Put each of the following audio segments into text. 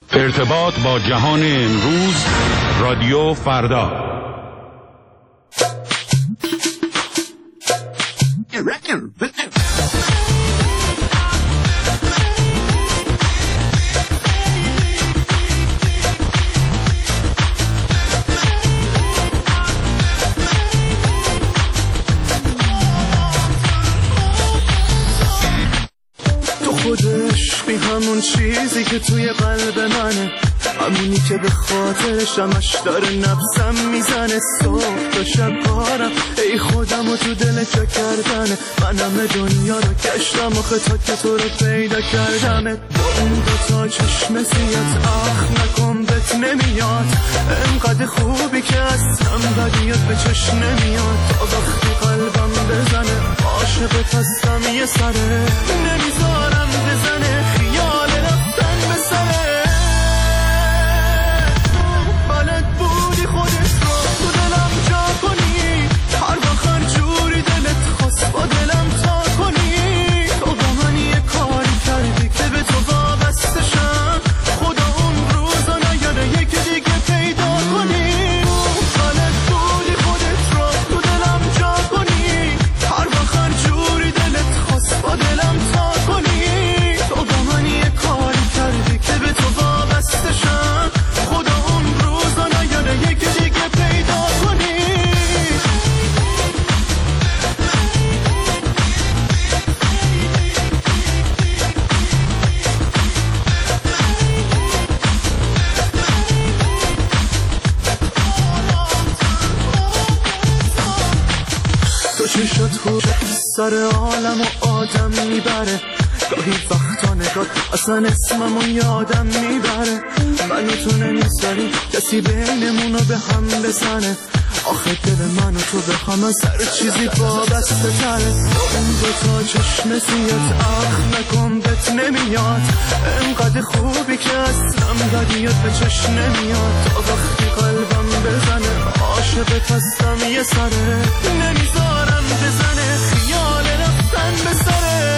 ارتباط با جهان امروز، رادیو فردا. خودش همون چیزی که توی قلب منه، همونی که به خاطرش همش داره نفسم میزنه. صبح تا شب کارم ای خودم و تو دل چه کردنه، من همه دنیا رو گشتم آخه تا که تو رو پیدا کردمه. با اون دوتا چشم سیات آخ نکن بهت نمیاد، انقدر خوبی که اصلا بدیات به چشم نمیاد. تا وقتی قلبم بزنه عاشقت هستم یه سره، نمیذارم بزنه خیال رفتن به سره. بلد بودی خودت رو تو دلم جا کنی، هر وقت جوری دلت خواست با دلم تا کنی. تو با من یه کاری کردی که به تو وابسته شم، خدا اون روزا نیاره یکی دیگه پیدا کنی. بلد بودی خودت رو تو دلم جا کنی، هر وقت جوری دلت خواست با دلم تا کنی. تو با من یه کاری کردی که به تو وابسته شم، خدا اون روزا نیاره یکی دیگه پیدا کنی. تو چشات خود سر عالم و آدم میبره، گاهی وقتا نگات اصلا اسممو یادم میبره. من و تو نمیذاری کسی بینمونو به هم بزنه، آخه دل من و تو به هم از هر چیزی وابسته تره. اون دوتا چشم سیات آخ نکن بهت نمیاد، انقدر خوبی که اصلا بدیات به چشم نمیاد. تا وقتی قلبم بزنه عاشقت هستم یه سره، نمیذارم بزنه خیال رفتن به سره.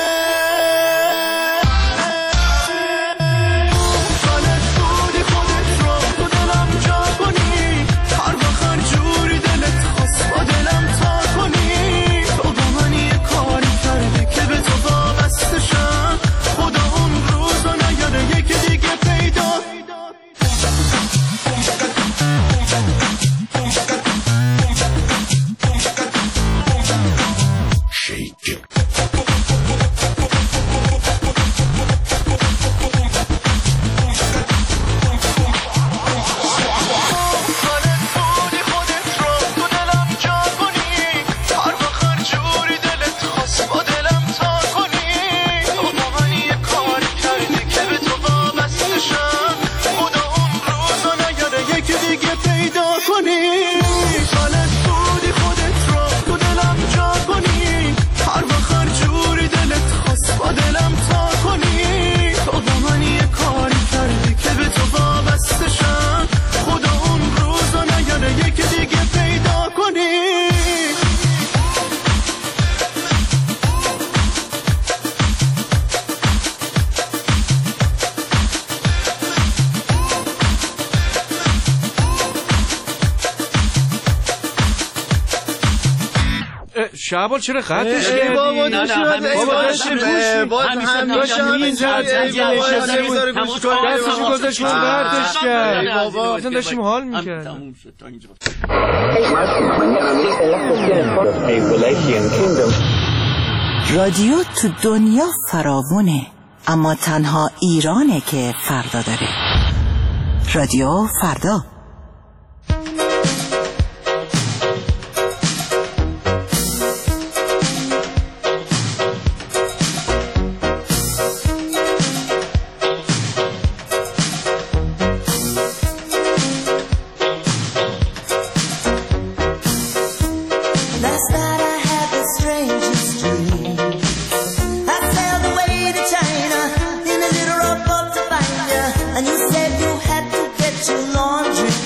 شعبان چرا خطش کردی؟ بابا دستشو گذاشت اون خطش کرد. اصلا داشتیم حال میکردیم. رادیو تو دنیا فراوونه، اما تنها ایرانه که فردا داره. رادیو فردا. And you said you had to get your laundry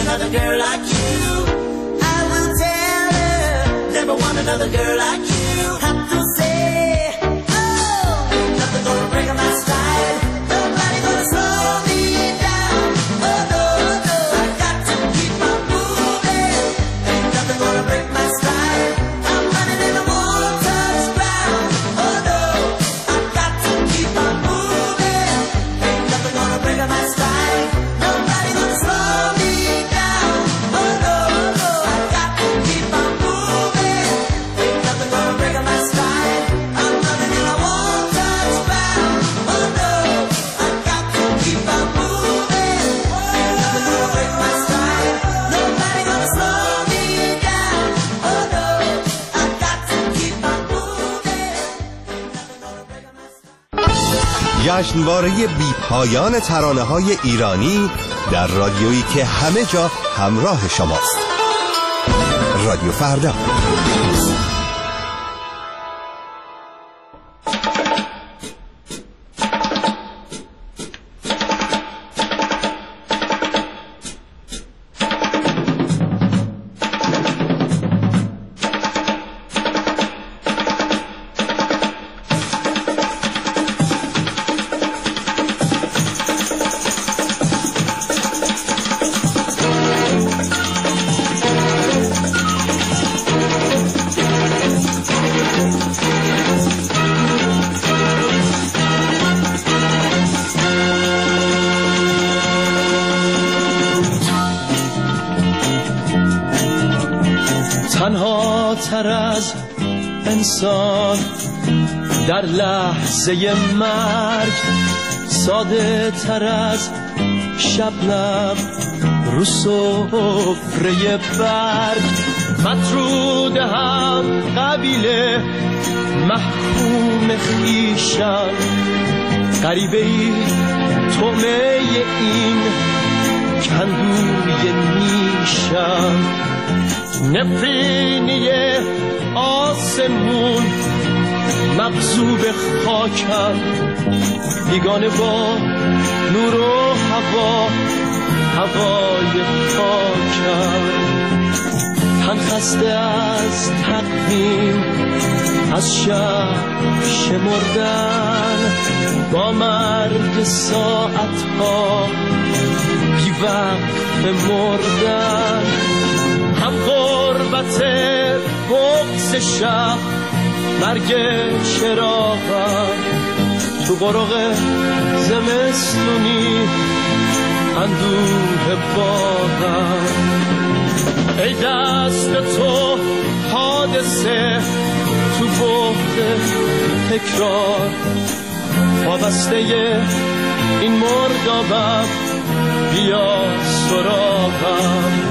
another girl like you. I will tell her, never want another girl like you. Have to say, oh, ain't nothing gonna break my style. Nobody gonna slow me down. Oh no, no, I got to keep on moving. Ain't nothing gonna break my style. I'm running in the water's ground. Oh no, I got to keep on moving. Ain't nothing gonna break my style. Nobody gonna slow me down. Oh no, no, I got to keep on moving. Ain't nothing gonna break my style. I'm running in the water's ground. Oh no, I got to keep on moving. Ain't nothing gonna break my style. Nobody gonna slow me down. Oh no, I got to keep on moving. Ain't nothing gonna break my style. جشنواره بی پایان ترانه‌های ایرانی در رادیویی که همه جا همراه شماست. رادیو فردا. تنها تر از انسان در لحظه مرگ، ساده تر از شبنم رو سفره برگ، مطرود هم قبیله محکوم خویشم، غریبه ای طعمه این کندوی نیشم، نفرینی آسمون مغصوب خاکم، بیگانه با نور و هوا هوای پاکم، تن خسته از تقویم از شب شمردن، با مرگ ساعتها بی وقت مردن، هم غربت بغض شب مرگ چراغم، تو قرق زمستونی اندوه باغم، ای دست تو حادثه تو بحت تکرار، وابسته این مردابم بیا سراغم.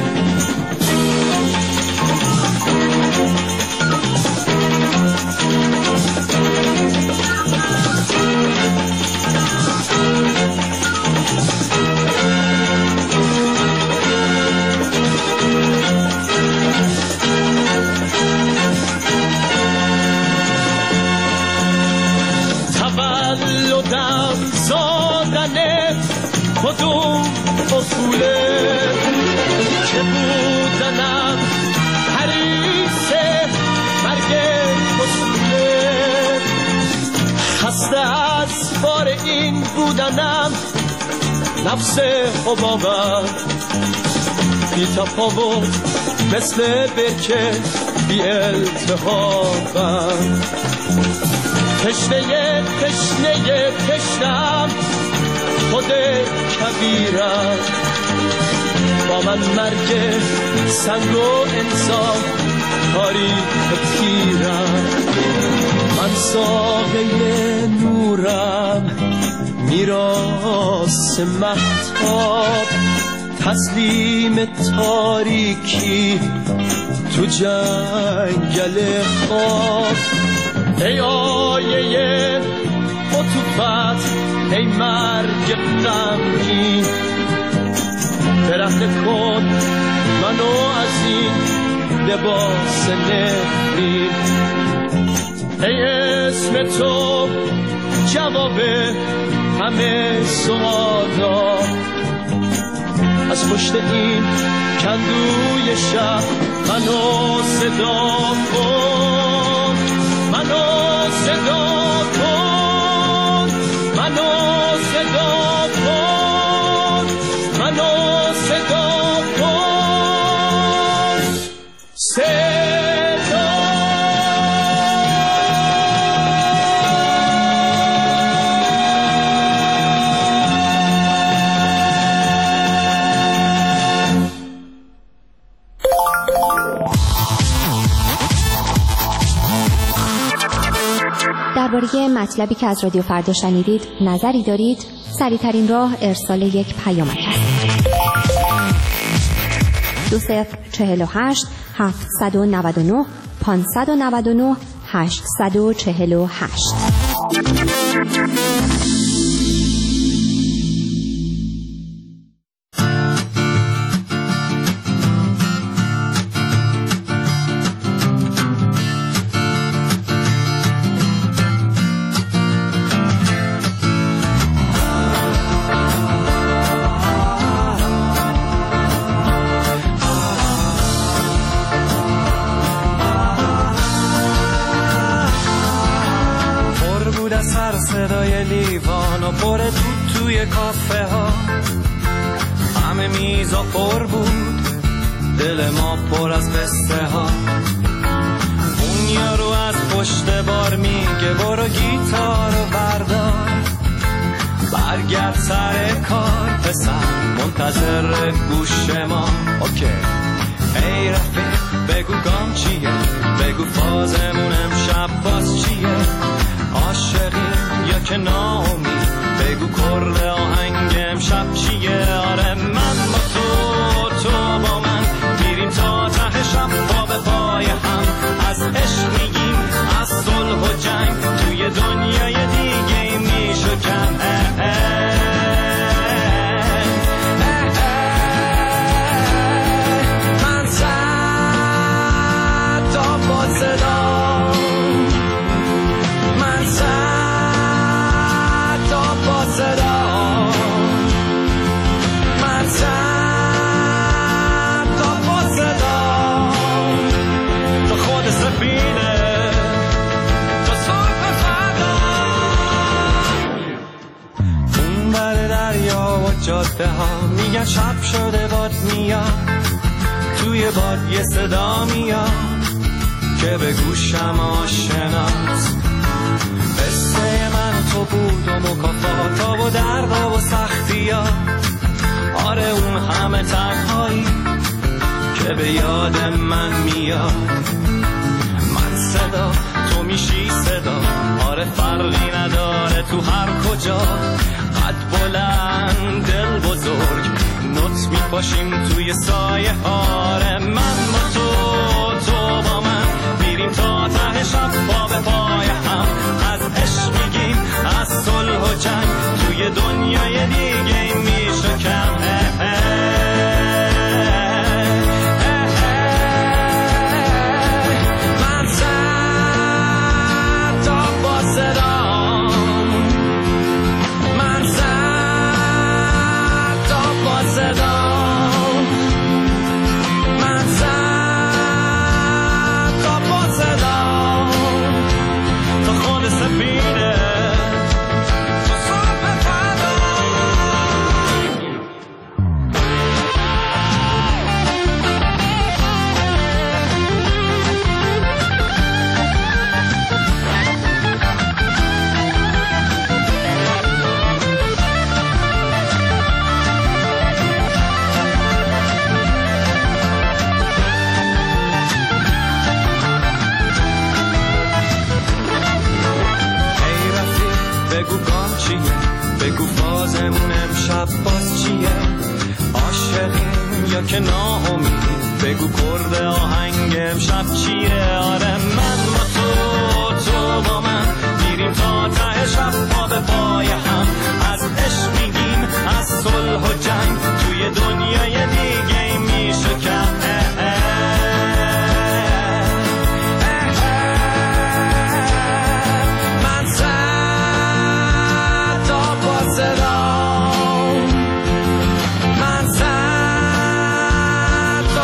تولدم زادنت کدوم اصوله که بودنم حریصه مرگ اصوله، خسته از بار این بودنم نفس حبابم، بی تفاوت مثل برکه بی التهابم، تشنه تشنم خود کبیرم، با من مرگ سنگ و انسان تاریخ پیرم، من ساقه نورم میراث مهتاب، تسلیم تاریکی تو جنگل خواب، ای آیه عطوفت ای مرگ غمگین، برهنه کن منو از این لباس نفرین، ای اسم تو جواب همه سوالا، از پشت این بلندوی شب منو صدا کن، منو صدا کن، منو صدا کن، منو صدا کن، صدا. درباره مطلبی که از رادیو فردا شنیدید نظری دارید؟ سریع‌ترین راه ارسال یک پیامک است. 2048 799 599 848. صدای لیوان و پر توی کافه ها، همه میزا پر بود، دل ما پر از قصه ها. اون یارو از پشت بار میگه برو گیتار و بردار، برگرد سر کار پسر منتظر گوش ما. اوکی ای رفیق بگو گام چیه، بگو فازمون امشب باز چیه، عاشقی یا که ناامید، بگو کرد آهنگ امشب چیه. آره من با تو با من میریم تا ته شب پا به پای هم، از عشق میگیم از صلح و جنگ، توی دنیای دیگه میشکن. من صد تا با صدا، من صد تا با صدا، من صد تا با صدا، تو خود سفینه تو صبح فردا. اون بر دریا و جاده ها میگن شب شده باد میاد، توی باد یه صدا میاد که به گوشم آشناست. قصه من تو بود و مکافاتا و دردا و سختی ها، آره اون همه تنهایی که به یاد من میاد. من صدا تو میشی صدا، آره فرقی نداره تو هر کجا، قد بلند دل بزرگ نوت میپاشیم توی سایه. آره من با تو با من میریم تا ته شب پا به پای هم، از عشق میگیم از صلح و جنگ، توی دنیای دیگه میشکم. من صد تا با صدا، من صد تا با صدا، من صد تا با صدا، تو خود سفینه تو صبح فردا. بگو گام چیه، بگو فازمون امشب باز چیه، عاشقیم یا که ناامید، بگو کرد آهنگ امشب چیه. آره من با تو با من میریم تا ته شب پا به پای هم، از عشق میگیم از صلح و جنگ، توی دنیای دیگه میشکم. من صد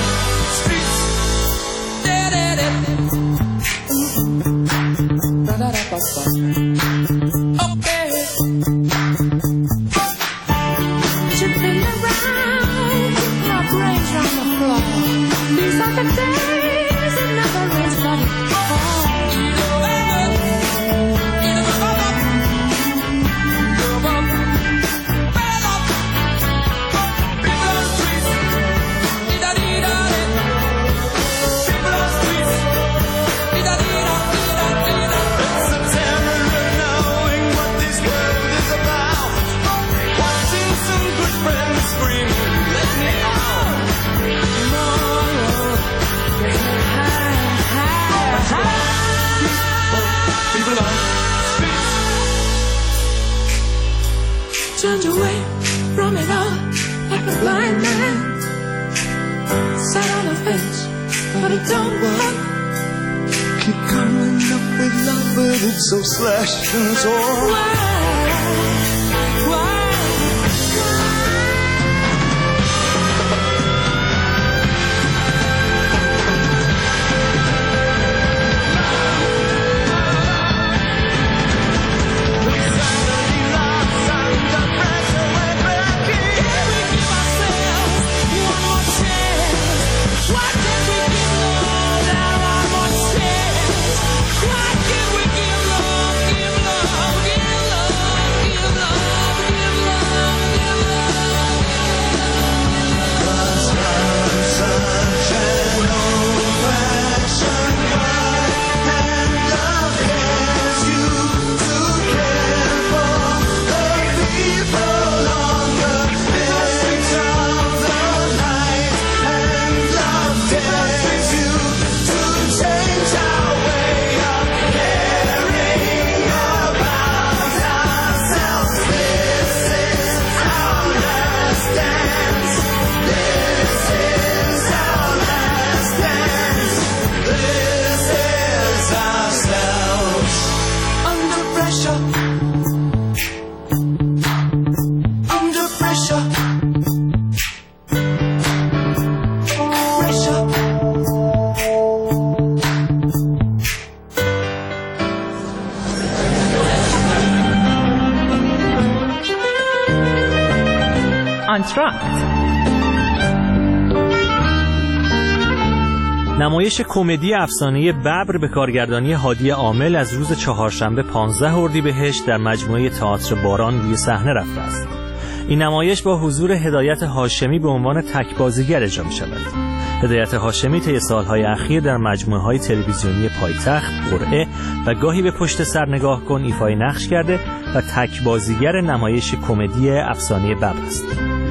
Turned away from it all like a blind man. Sat on a fence, but it don't work. Keep coming up with love, but it's so slashed and torn. Why? نمایش کمدی افسانه ببر به کارگردانی هادی عامل از روز چهارشنبه 15 اردیبهشت در مجموعه تئاتر باران روی صحنه رفته است. این نمایش با حضور هدایت هاشمی به عنوان تک بازیگر اجرا می شود. هدایت هاشمی طی سالهای اخیر در مجموعه‌های تلویزیونی پایتخت، قرعه و گاهی به پشت سر نگاه کن ایفای نقش کرده و تک بازیگر نمایش کمدی افسانه ببر است.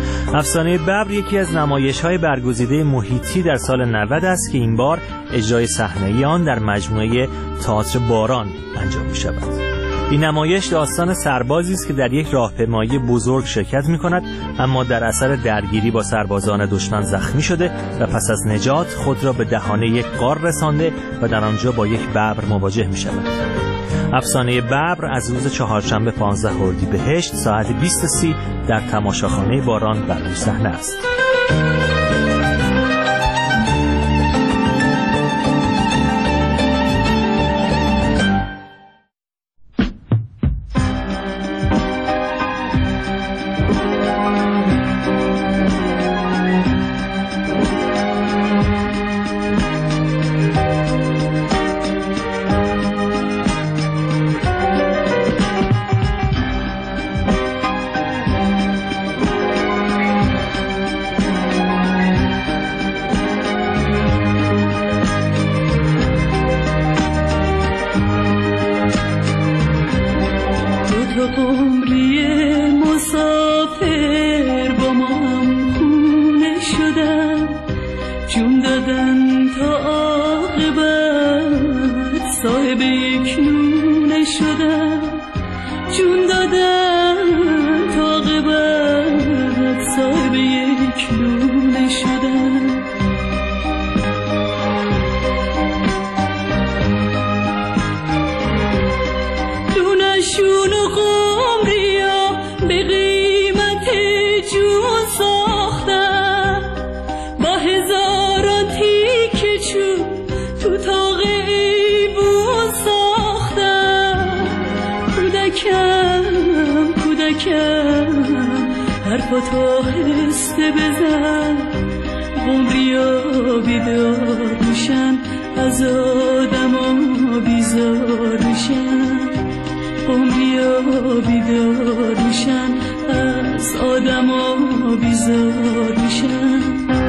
افسانه ببر یکی از نمایش‌های برگزیده محیطی در سال 90 است که این بار اجرای صحنه‌ای آن در مجموعه تئاتر باران انجام می‌شود. این نمایش داستان سربازی است که در یک راهپیمایی بزرگ شرکت می‌کند، اما در اثر درگیری با سربازان دشمن زخمی شده و پس از نجات خود را به دهانه یک غار رسانده و در آنجا با یک ببر مواجه می‌شود. افسانه ببر از روز چهارشنبه 15 اردیبهشت ساعت 20:30 در تماشاخانه باران بر روی صحنه است. با هزاران حرفاتو هسته بزن عمریا بیدار میشن از آدما بیزار میشن عمریا بیدار میشن از آدما بیزار میشن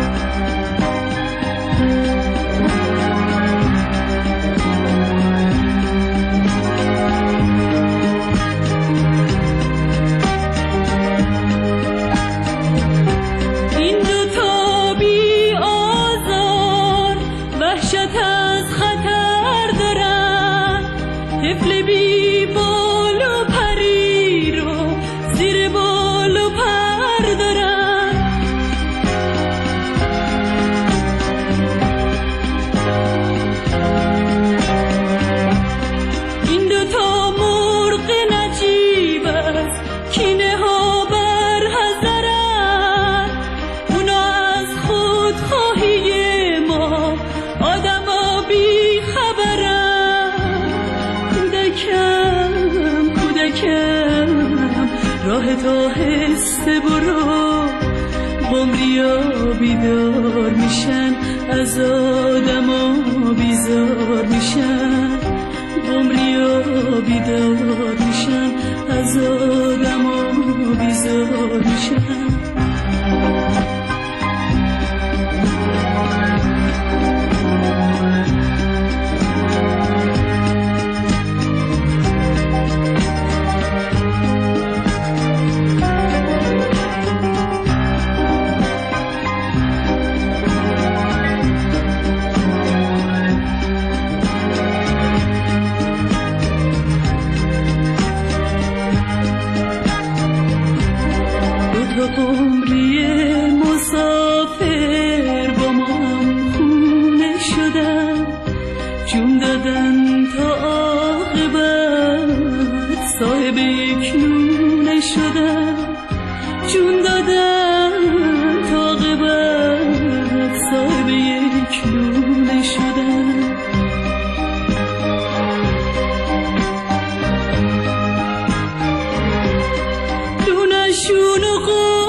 تو هسته برو عمریا بیدار میشن از آدما بیزار میشن عمریا بیدار میشن از آدما بیزار میشن عمری مسافر با ما هم خونه شدن جون دادن تا عاقبت صاحب یک نونه شدن جون دادن تا عاقبت صاحب یک نونه شدن دونشون و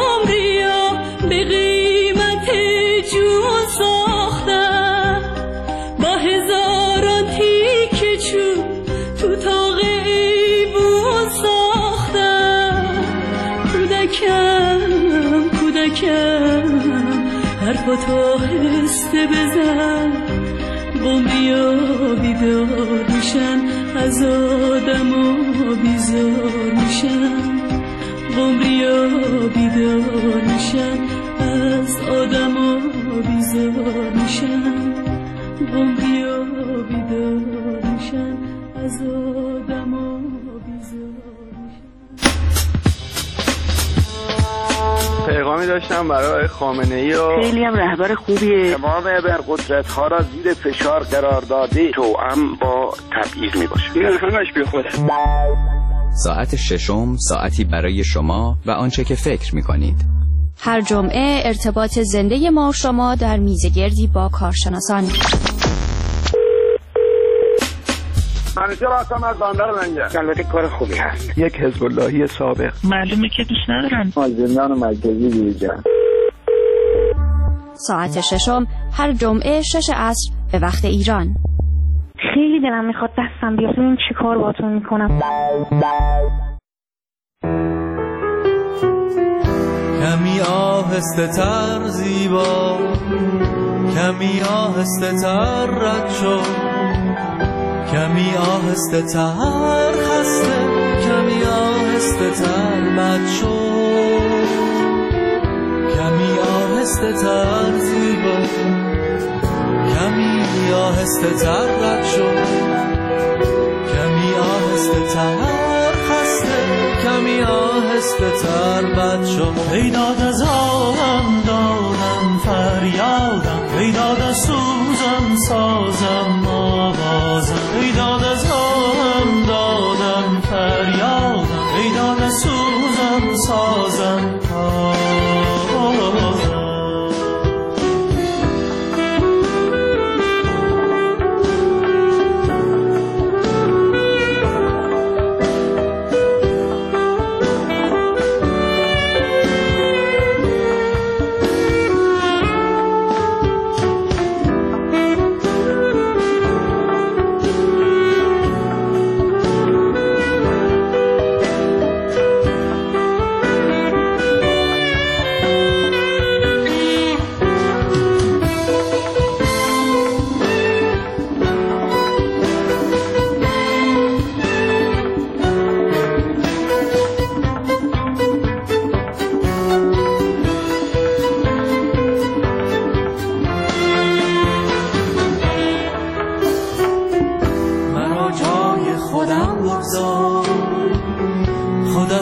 حرفاتو هسته بزن عمریا بیدار میشن از آدما بیزار میشن عمریا بیدار میشن از آدما بیزار میشن عمریا بیدار میشن از آدما بیزار میشن. پیغامی داشتم برای خامنه‌ای و خیلی هم رهبر خوبیه. تمام ابرقدرت‌ها را زیر فشار قرار داده توأم با تبعیض میباشه. این همش بیخوده. ساعت ششم ساعتی برای شما و آنچه که فکر میکنید. هر جمعه ارتباط زنده ما و شما در میزگردی با کارشناسان. منیجر هستم از بندر لنگر. البته کار خوبی هست. یک حزب اللهی سابق. معلومه که دوست ندارم. زندان مرکزی بیرجان. ساعت ششم هر جمعه 6 عصر به وقت ایران. خیلی دلم میخواد دستم بیاد ببین چی کار باهاتون میکنم. کمی آهسته تر زیبا، کمی آهسته تر رد شو، کمی آهسته تر خسته، کمی آهسته تر بد شو، کمی آهسته تر زیبا، کمی آهسته تر رد شو، کمی آهسته تر خسته، کمی آهسته تر بد شو. ای داد از آدم دادم فریادم، ای داد از سوزم سازم آوازم، ای داد از آدم دادم فریادم، ای داد از سوزم سازم آوازم.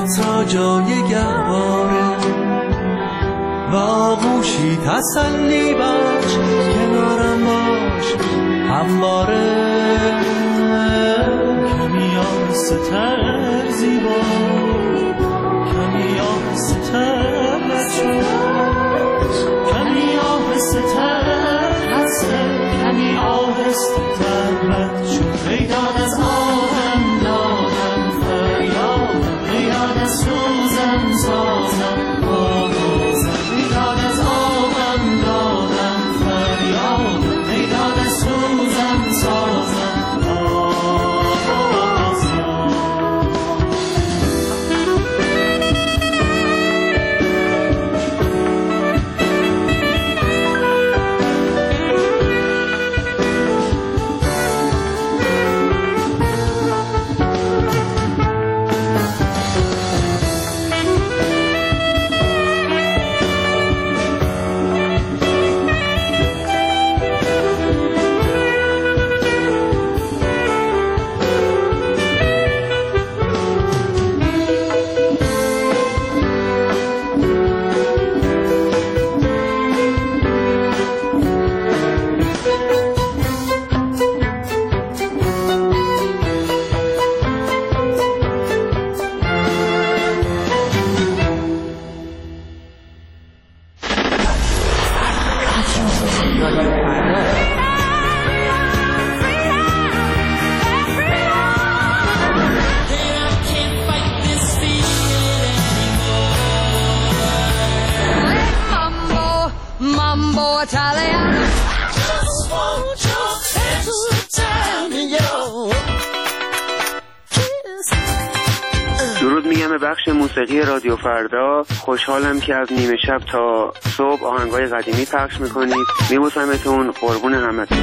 تا جای گهواره و آغوشی تسلی بخش کنارم باش همواره کمی آهسته‌تر زیبا کمی آهسته‌تر بچه کمی آهسته‌تر هسته کمی آهسته‌تر بچه میدان از آهم دادم فریادم میدان از سوزم سازم آوازم میدان از آهم دادم فریادم میدان از سوزم سازم درود میگم به بخش موسیقی رادیو فردا. خوشحالم که از نیمه شب تا صبح آهنگای قدیمی پخش میکنید. میبوسمتون، قربون همتون.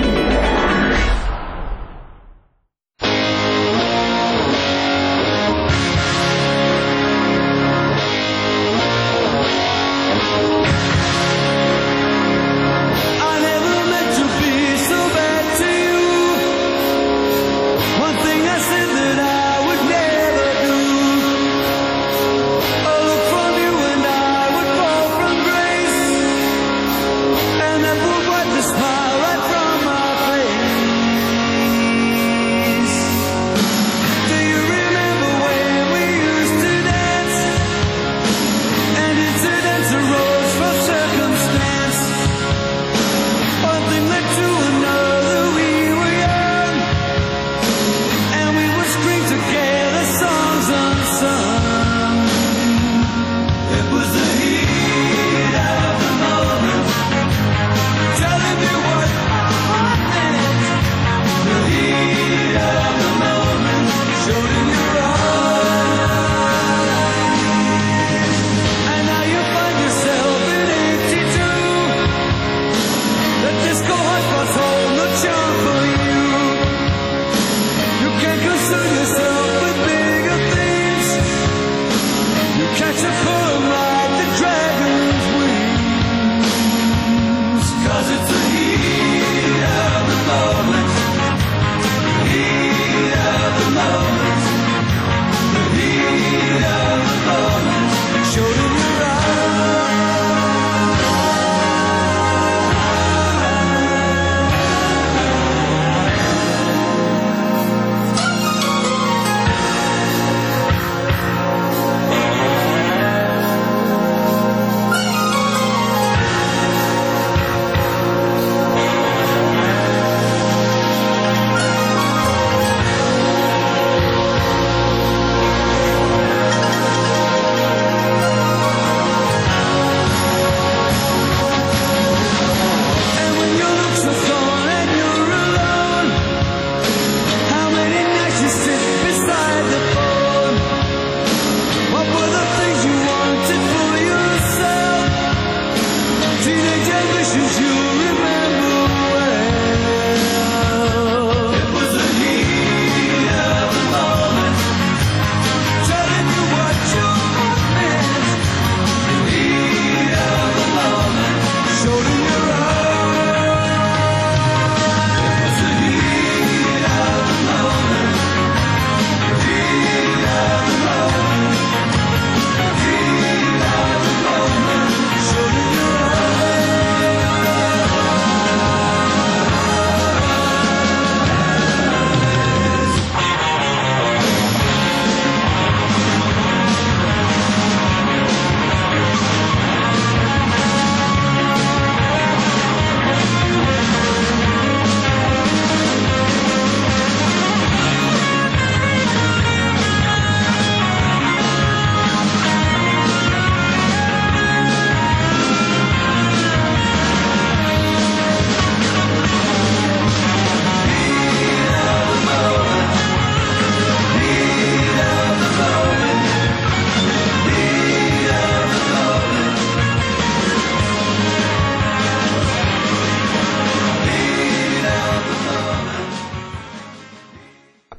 Smile right from my face.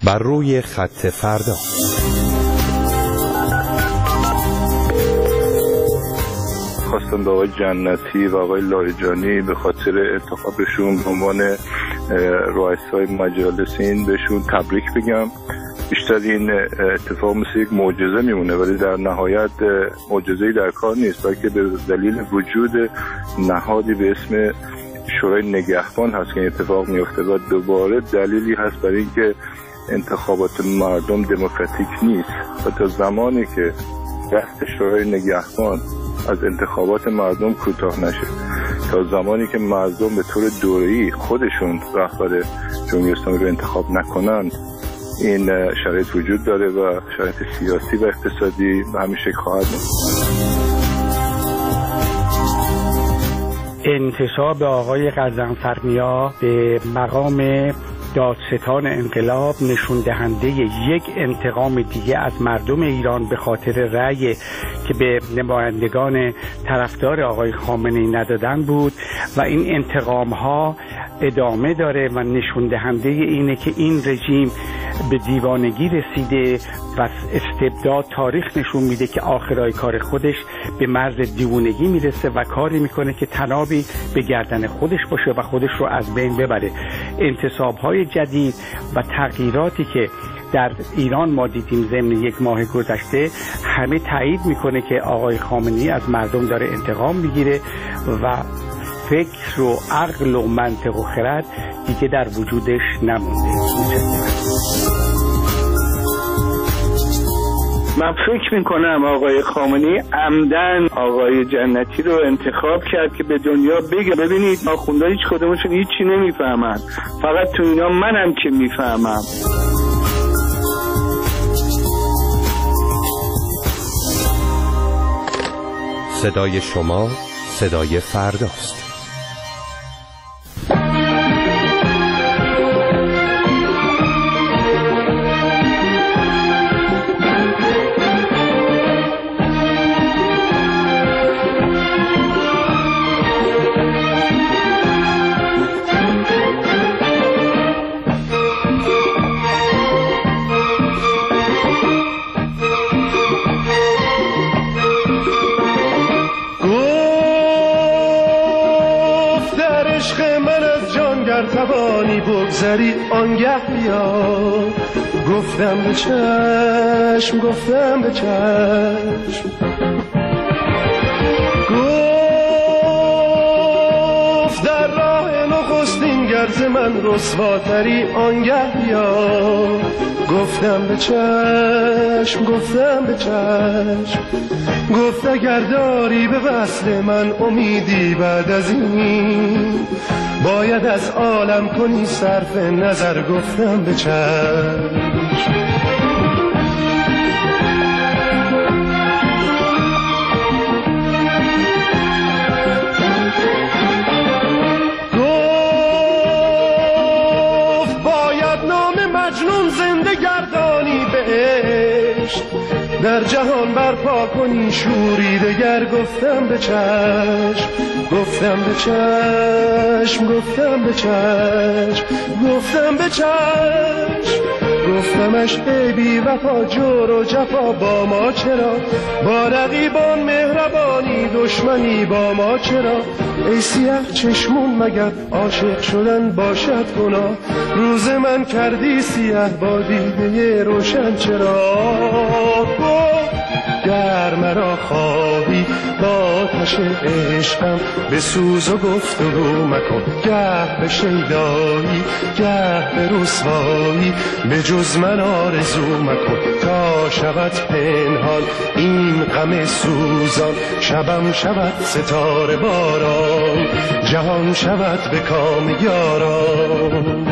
بر روی خط فردا. خواستم به آقای جنتی و آقای لاریجانی به خاطر انتخابشون به عنوان رؤسای مجالس این بهشون تبریک بگم. بیشتر این اتفاق مثل یک معجزه میمونه، ولی در نهایت معجزه‌ای در کار نیست، بلکه به دلیل وجود نهادی به اسم شورای نگهبان هست که این اتفاق میفته و دوباره دلیلی هست برای اینکه انتخابات مردم دموکراتیک نیست و تا زمانی که دست شورای نگهبان از انتخابات مردم کوتاه نشه، تا زمانی که مردم به طور دوره‌ای خودشون رهبر جمهوری اسلامی رو انتخاب نکنن، این شرایط وجود داره و شرایط سیاسی و اقتصادی به همین شکل خواهد بود. انتصاب آقای غضنفرنیا به مقام دادستان انقلاب نشون دهنده یک انتقام دیگه از مردم ایران به خاطر رأی که به نمایندگان طرفدار آقای خامنه‌ای ندادن بود و این انتقام ها ادامه داره و نشون دهنده اینه که این رژیم به دیوانگی رسیده و استبداد تاریخ نشون میده که آخرای کار خودش به مرز دیوانگی میرسه و کاری میکنه که تنابی به گردن خودش باشه و خودش رو از بین ببره. انتصاب‌های جدید و تغییراتی که در ایران ما دیدیم ضمن یک ماه گذشته همه تایید میکنه که آقای خامنه‌ای از مردم داره انتقام میگیره و فکر و عقل و منطق و خرد دیگه در وجودش نمونده. من فکر میکنم آقای خامنه‌ای عمدن آقای جنتی رو انتخاب کرد که به دنیا بگه ببینید آخوندها هیچ کدومشون هیچی نمیفهمن، فقط تو اینا منم که میفهمم. صدای شما صدای فرداست. بگذری آنگه بیا، گفتم به چشم، گفتم به چشم، گفت در راه نخستین گرز من رسواتری آنگه بیا، گفتم به چشم، گفتم به چشم، گفت اگر داری به وصل من امیدی بعد از این باید از عالم کنی صرف نظر، گفتم به چشم. گفت باید نام مجنون زنده گردانی بهشت، در جهان برپا کنی شوری دگر، گفتم به چشم، گفتم به چشم، گفتم به چشم، گفتم به چشم، گفتمش ای بی وفا جور و جفا با ما چرا، با رقیبان مهربانی دشمنی با ما چرا، ای سیاه چشمون مگر عاشق شدن باشد گناه، روز من کردی سیاه با دیده روشن چرا، گر مرا خواهی با آتش عشقم به سوز و گفتگو مکن، گه به شیدایی گه به رسوایی به جز من آرزو مکن، تا شود پنهان این غم سوزان، شبم شود ستاره باران، جهان شود به کام یاران.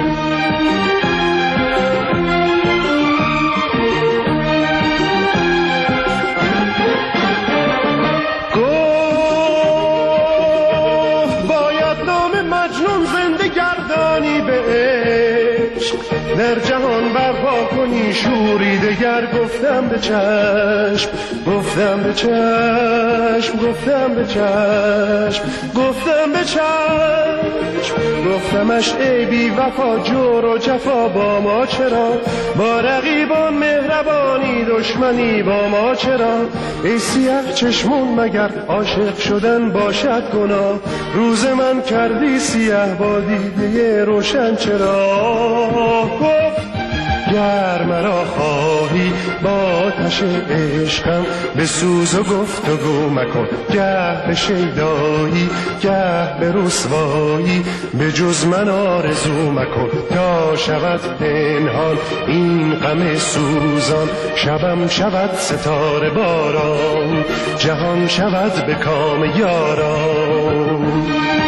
در جهان برپا کنی شوری دگر گفتم به چشم گفتم به چشم گفتم به چشم گفتم به چشم گفتمش ای بی وفا جور و جفا با ما چرا با رقیبان مهربانی دشمنی با ما چرا ای سیاه چشمون مگر عاشق شدن باشد گناه روز من کردی سیاه با دیده روشن چرا گفت گر مرا خواهی با آتش عشقم به سوز و گفتگو مکن گه به شیدایی گه به رسوایی به جز من آرزو مکن تا شود پنهان این غم سوزان شبم شود ستاره باران جهان شود به کام یاران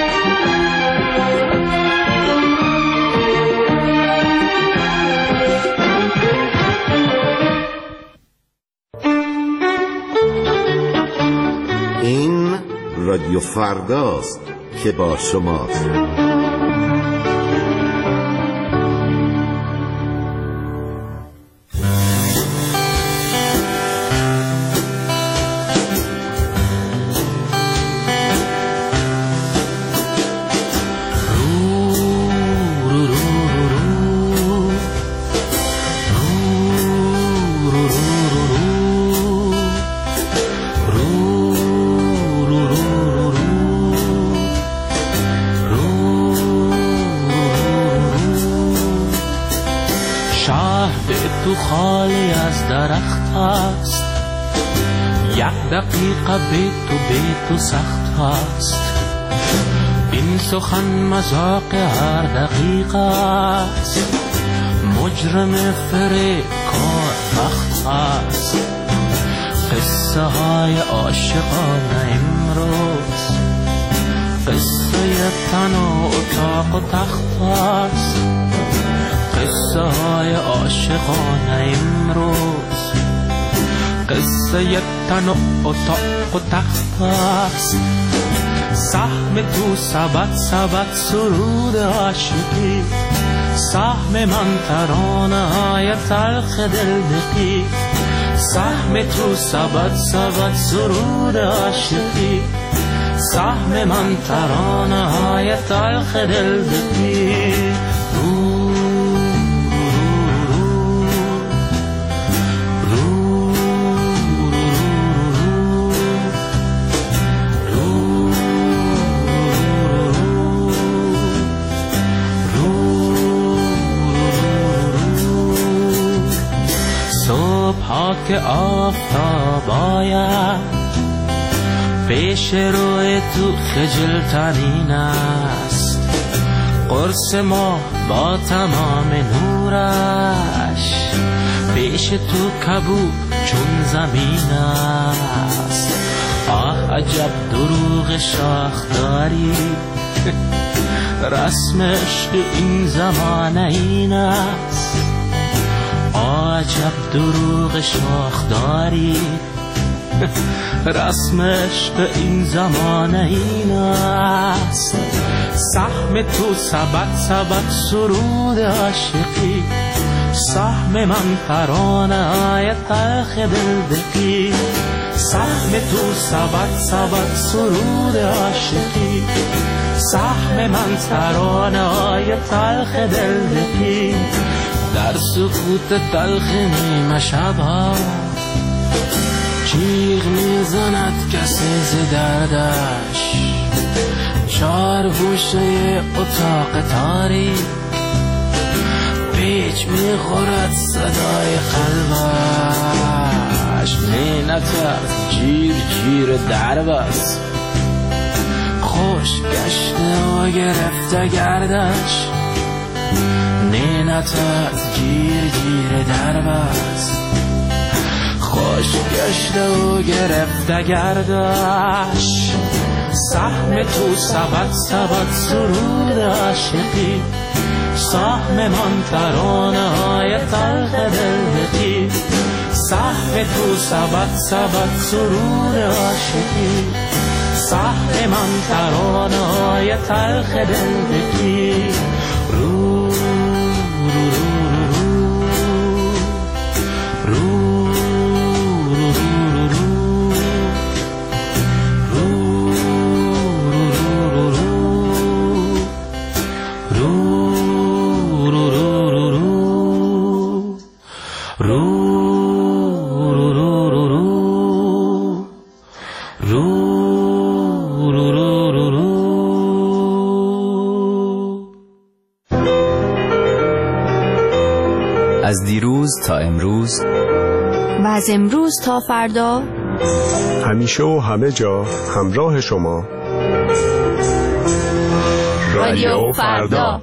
رادیو فرداست که با شماست. خالی از درخت است یک دقیقه به تو سخت است این سخن مذاق هر دقیقه است مجرم فریب کار بخت است قصه های عاشقانه امروز قصه تن و اتاق و تخت است قصه های عاشقانه امروز قصه تن و اتاق و تخت است سهم تو سبد سرود عاشقی سهم من ترانه های تلخ دلدقی سهم تو سبد سرود عاشقی سهم من ترانه های تلخ دلدقی که آفتاب آید پیش روی تو خجل ترین است قرص ما با تمام نورش پیش تو کبود چون زمین است آه عجب دروغ شاخ داری رسم عشق این زمانه این است عجب دروغ شاخ داری رسم عشق این زمانه این است سهم تو سبد سرود عاشقی سهم من ترانه های تلخ دلدقی سهم تو سبد سرود عاشقی سهم من ترانه های تلخ دلدقی در سکوت تلخ نیمه شبها جیغ میزند کسی ز دردش چار گوشه اتاق تاریک پیچ میخورد صدای قلبش نینتر جیر درب است خوش گشته و گرفته گردش نینت از جیر درب است خوش گشته و گرفته گردش سهم تو سبد سرود عاشقی سهم من ترانه های تلخ دلدقی سهم تو سبد سرود عاشقی سهم من ترانه های تلخ دلدقی رو از دیروز تا امروز و از امروز تا فردا، همیشه و همه جا همراه شما. رادیو فردا.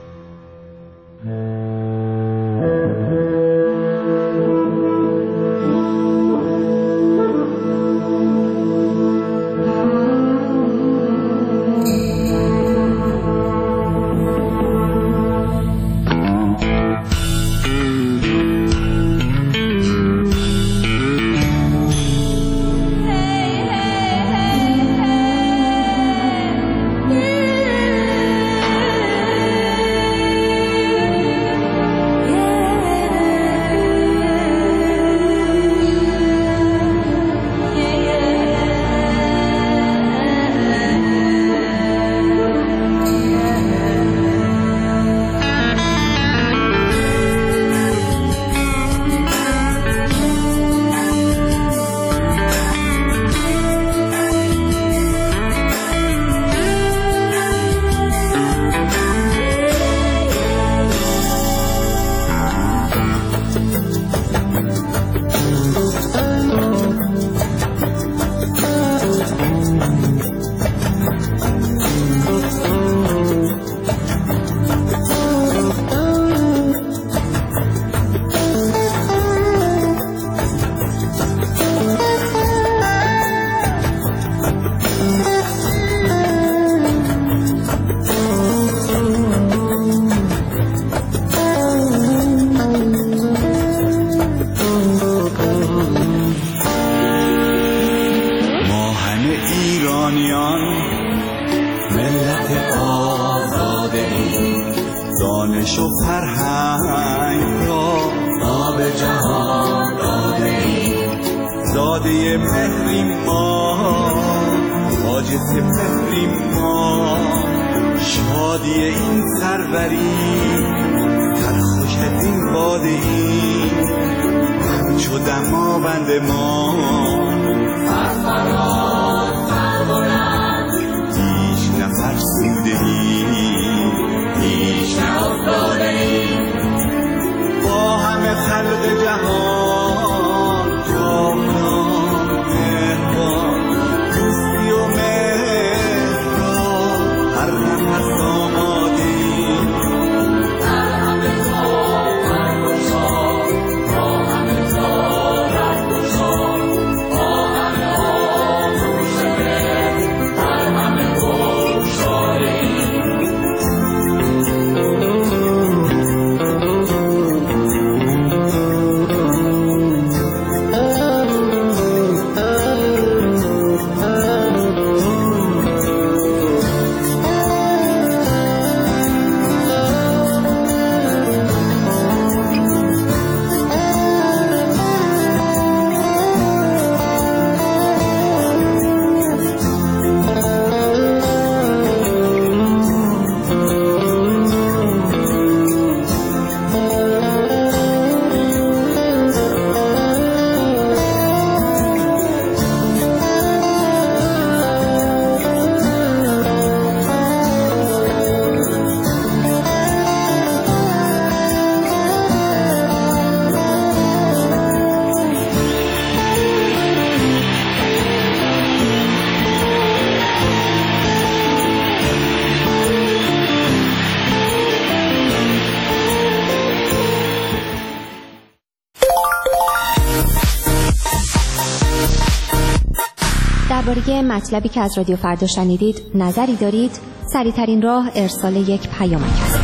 درباره مطلبی که از رادیو فردا شنیدید نظری دارید؟ سریع‌ترین راه ارسال یک پیامک است.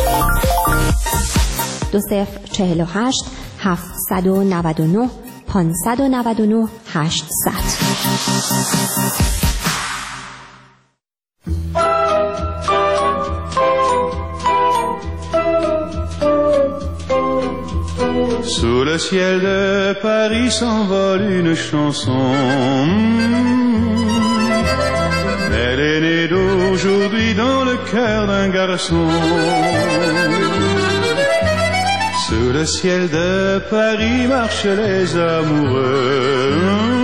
2048 799 599 800. Sous le ciel de Paris s'envole une chanson. Elle est née d'aujourd'hui dans le cœur d'un garçon. Sous le ciel de Paris marchent les amoureux.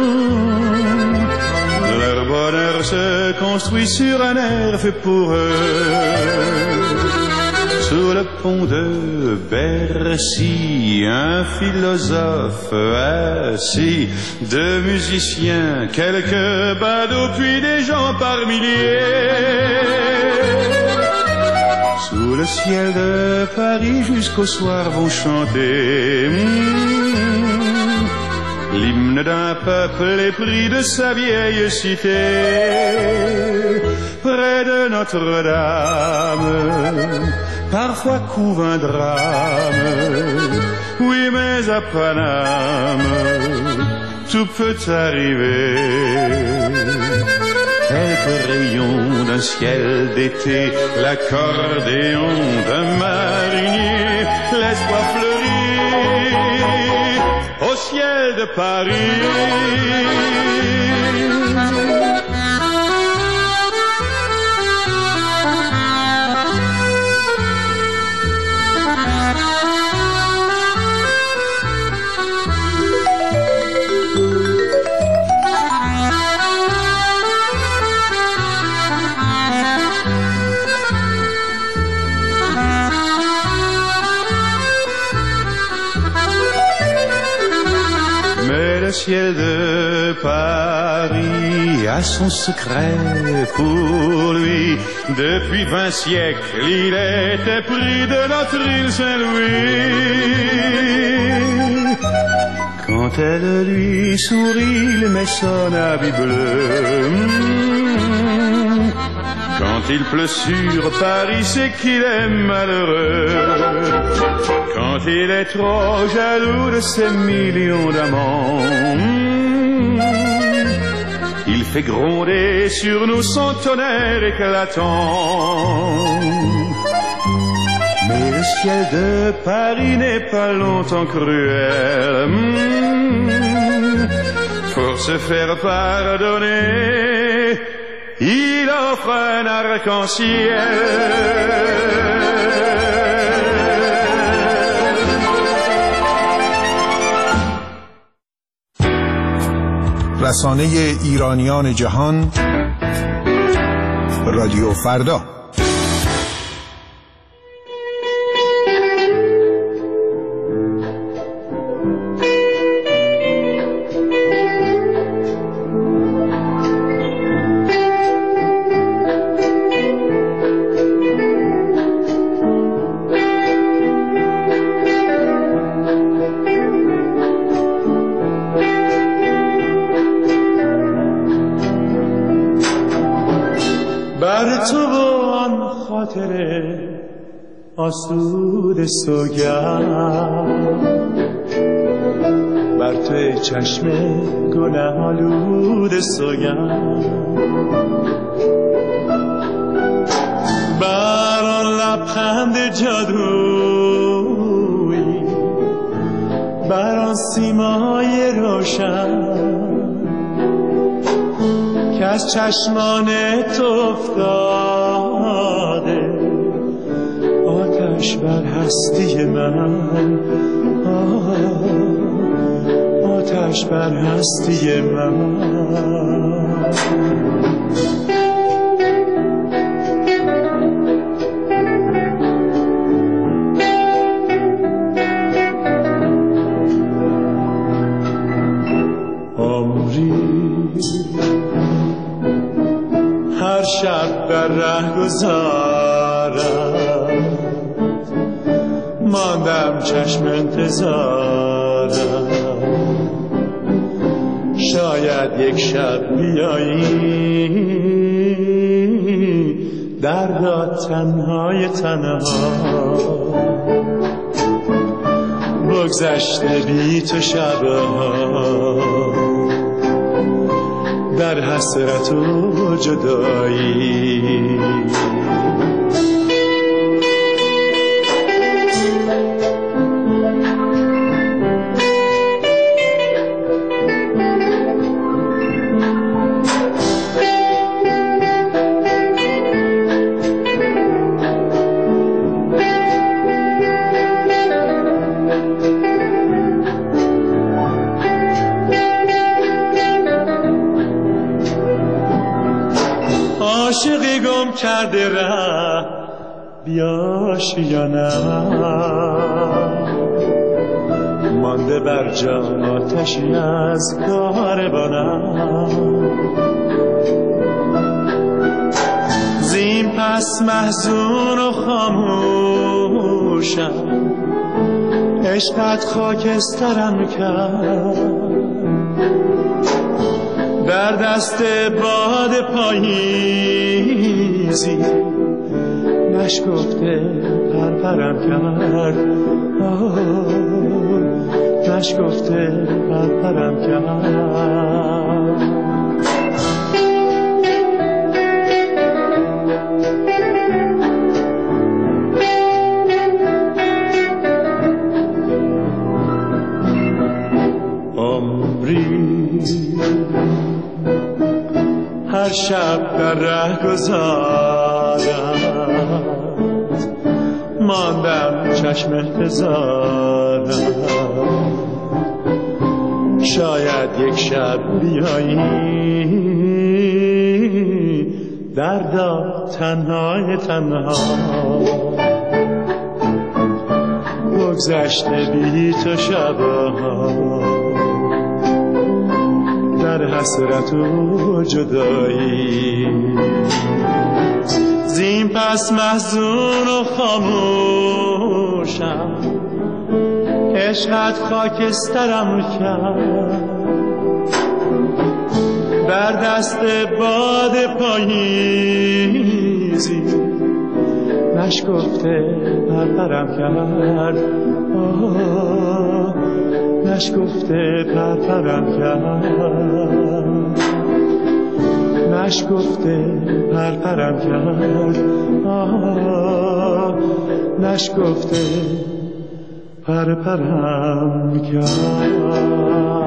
Leur bonheur se construit sur un air fait pour eux. Sous le pont de Bercy, un philosophe assis, deux musiciens, quelques badauds, puis des gens par milliers. Sous le ciel de Paris jusqu'au soir vont chanter l'hymne d'un peuple épris de sa vieille cité. Près de Notre-Dame, parfois couve un drame. Oui, mais à Paname, tout peut arriver. Quelques rayons d'un ciel d'été, l'accordéon d'un marinier, l'espoir fleurit au ciel de Paris. Le ciel de Paris a son secret pour lui. Depuis 20 siècles, il était pris de notre île Saint-Louis. Quand elle lui sourit, il met son habit bleu. Quand il pleut sur Paris, c'est qu'il est malheureux. Quand il est trop jaloux de ses millions d'amants, il fait gronder sur nous son tonnerre éclatant. Mais le ciel de Paris n'est pas longtemps cruel. Pour se faire pardonner, il offre un arc-en-ciel. رسانه ایرانیان جهان رادیو فردا. آسود سوگند بر توی چشم گناه آلود سوگند بر آن لبخند جادویی بر آن سیمای روشن که از چشمان تو افتاده آتش بر هستی من، آتش بر هستی من. هر شب در ره گذارم ماندم چشم انتظارم شاید یک شب بیایی در را تنهای تنها بگذشته بی تو شبها در حسرت و جدایی عاشقی گم کرده ره بیاشیانم مانده بر جان آتشی از کاروانم زین پس محزون و خاموشم عشقت خاکسترم کرد در دست باد پاییزی نشکفته پرپرم کرد نشکفته پرپرم کرد هر شب در ره گذارم ماندم چشم انتظارم شاید یک شب بیایی دردا تنهای تنها بگذشته بی تو شبها در حسرت و جدایی زین پس محزون و خاموشم عشقت خاکسترم کرد در دست باد پاییزی نشکفته پرپرم کرد نشکفته پرپرم کرد نشکفته پرپرم کرد نشکفته پرپرم کرد